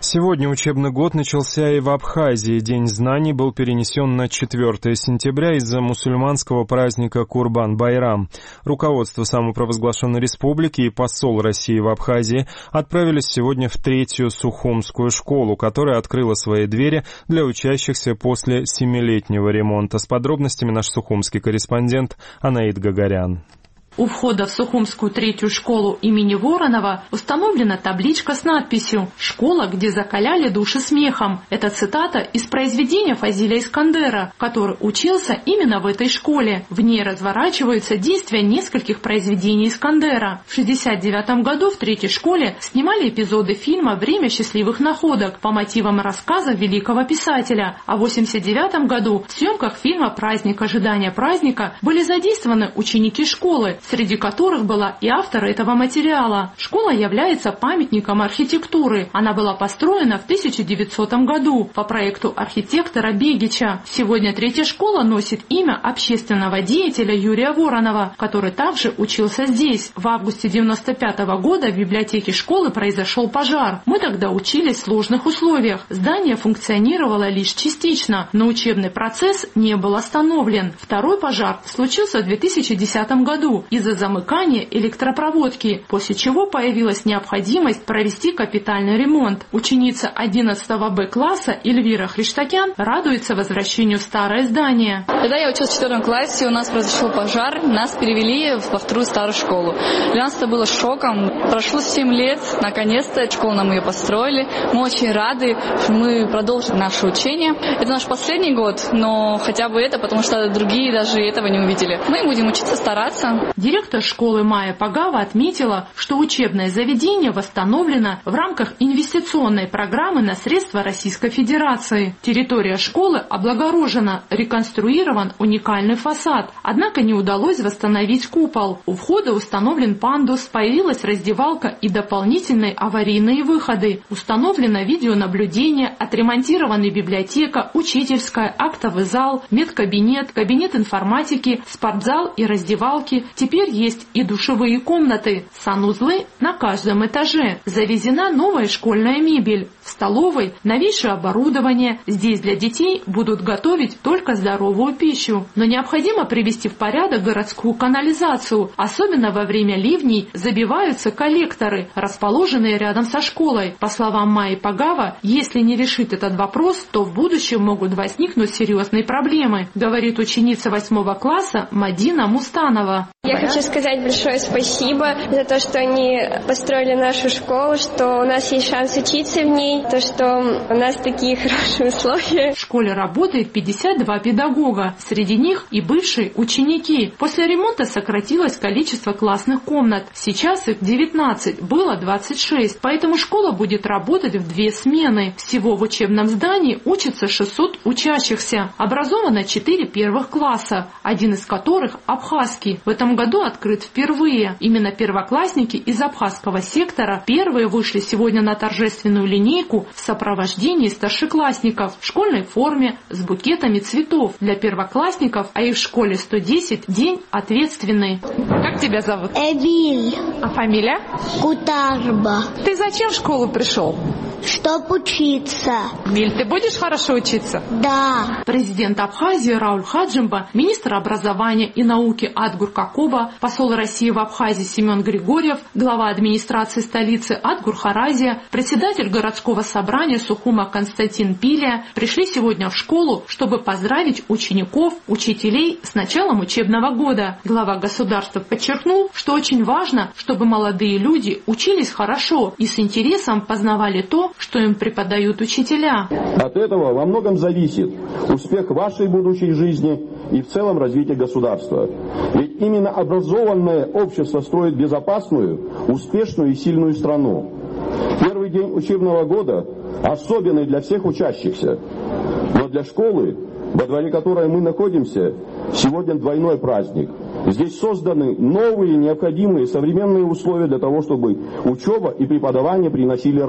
Сегодня учебный год начался и в Абхазии. День знаний был перенесен на 4 сентября из-за мусульманского праздника Курбан-Байрам. Руководство самопровозглашенной республики и посол России в Абхазии отправились сегодня в 3-ю Сухумскую школу, которая открыла свои двери для учащихся после 7-летнего ремонта. С подробностями наш сухумский корреспондент Анаид Гагарян. У входа в Сухумскую 3-ю школу имени Воронова установлена табличка с надписью «Школа, где закаляли души смехом». Это цитата из произведения Фазиля Искандера, который учился именно в этой школе. В ней разворачиваются действия нескольких произведений Искандера. В 1969 году в 3-й школе снимали эпизоды фильма «Время счастливых находок» по мотивам рассказа великого писателя. А в 1989 году в съемках фильма «Праздник ожидания праздника» были задействованы ученики школы, среди которых была и автор этого материала. Школа является памятником архитектуры. Она была построена в 1900 году по проекту архитектора Бегича. Сегодня 3-я школа носит имя общественного деятеля Юрия Воронова, который также учился здесь. В августе 1995 года в библиотеке школы произошел пожар. Мы тогда учились в сложных условиях. Здание функционировало лишь частично, но учебный процесс не был остановлен. Второй пожар случился в 2010 году из-за замыкания электропроводки, после чего появилась необходимость провести капитальный ремонт. Ученица 11 Б класса Эльвира Хриштакян радуется возвращению в старое здание. Когда я училась в 4 классе, у нас произошел пожар, нас перевели во 2-ю старую школу. Для нас это было шоком. Прошло 7 лет, наконец-то школу нам ее построили. Мы очень рады, что мы продолжим наше учение. Это наш последний год, но хотя бы это, потому что другие даже этого не увидели. Мы будем учиться, стараться. Директор школы Майя Пагава отметила, что учебное заведение восстановлено в рамках инвестиционной программы на средства Российской Федерации. Территория школы облагорожена, реконструирован уникальный фасад. Однако не удалось восстановить купол. У входа установлен пандус, появилась раздевалка и дополнительные аварийные выходы. Установлено видеонаблюдение, отремонтированы библиотека, учительская, актовый зал, медкабинет, кабинет информатики, спортзал и раздевалки. Теперь есть и душевые комнаты, санузлы на каждом этаже. Завезена новая школьная мебель. В столовой новейшее оборудование. Здесь для детей будут готовить только здоровую пищу. Но необходимо привести в порядок городскую канализацию. Особенно во время ливней забиваются коллекторы, расположенные рядом со школой. По словам Майи Пагава, если не решит этот вопрос, то в будущем могут возникнуть серьезные проблемы, говорит ученица 8 класса Мадина Мустанова. Я хочу сказать большое спасибо за то, что они построили нашу школу, что у нас есть шанс учиться в ней, то, что у нас такие хорошие условия. В школе работает 52 педагога, среди них и бывшие ученики. После ремонта сократилось количество классных комнат. Сейчас их 19, было 26, поэтому школа будет работать в 2 смены. Всего в учебном здании учатся 600 учащихся. Образовано 4 первых класса, один из которых абхазский. В этом году открыт впервые. Именно первоклассники из абхазского сектора первые вышли сегодня на торжественную линейку в сопровождении старшеклассников в школьной форме с букетами цветов. Для первоклассников, а их в школе 110, день ответственный. Как тебя зовут? Эбиль. А фамилия? Кутарба. Ты зачем в школу пришел? Чтоб учиться. Биль, ты будешь хорошо учиться? Да. Президент Абхазии Рауль Хаджимба, министр образования и науки Адгур Какоба, посол России в Абхазии Семен Григорьев, глава администрации столицы Адгур Харазия, председатель городского собрания Сухума Константин Пилия пришли сегодня в школу, чтобы поздравить учеников, учителей с началом учебного года. Глава государства подчеркнул, что очень важно, чтобы молодые люди учились хорошо и с интересом познавали то, что им преподают учителя. От этого во многом зависит успех вашей будущей жизни и в целом развитие государства. Ведь именно образованное общество строит безопасную, успешную и сильную страну. Первый день учебного года особенный для всех учащихся. Но для школы, во дворе которой мы находимся, сегодня двойной праздник. Здесь созданы новые, необходимые современные условия для того, чтобы учеба и преподавание приносили радость.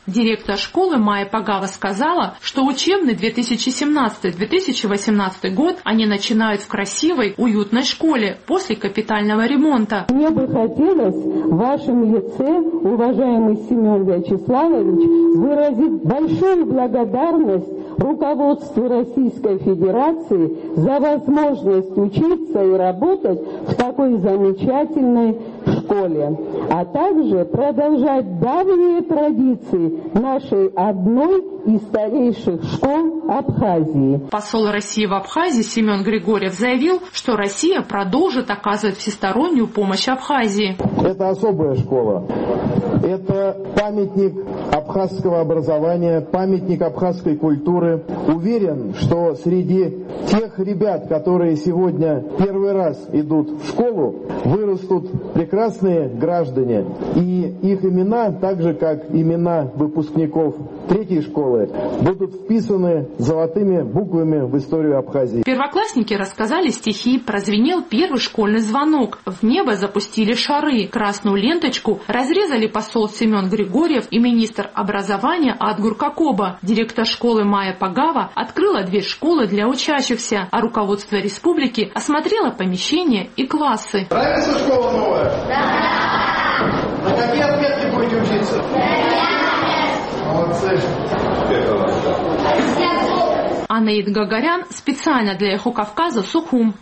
Директор школы Майя Пагава сказала, что учебный 2017-2018 год они начинают в красивой, уютной школе после капитального ремонта. Мне бы хотелось в вашем лице, уважаемый Семен Вячеславович, выразить большую благодарность руководству Российской Федерации за возможность учиться и работать в такой замечательной школе, а также продолжать давние традиции нашей одной из старейших школ Абхазии. Посол России в Абхазии Семен Григорьев заявил, что Россия продолжит оказывать всестороннюю помощь Абхазии. Это особая школа. Это памятник абхазского образования, памятник абхазской культуры. Уверен, что среди тех ребят, которые сегодня первый раз идут в школу, вырастут прекрасные граждане. И их имена, так же как имена выпускников третьей школы, будут вписаны золотыми буквами в историю Абхазии. Первоклассники рассказали стихи, прозвенел первый школьный звонок. В небо запустили шары, красную ленточку разрезали посол Семен Григорьев и министр образования Адгур Какоба. Директор школы Майя Пагава открыла дверь школы для учащихся, а руководство республики осмотрело помещения и классы. Нравится школа новая? Да! На какие отметки будете учиться? Молодцы! Анаид Гагарян специально для «Эхо Кавказа», Сухум.